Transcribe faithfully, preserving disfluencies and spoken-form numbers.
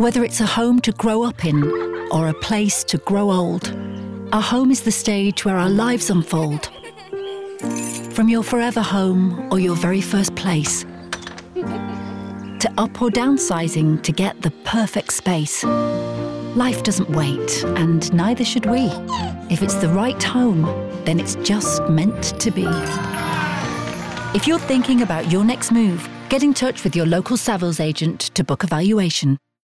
Whether it's a home to grow up in or a place to grow old, our home is the stage where our lives unfold. From your forever home or your very first place, to up or downsizing to get the perfect space. Life doesn't wait, and neither should we. If it's the right home, then it's just meant to be. If you're thinking about your next move, get in touch with your local Savills agent to book a valuation.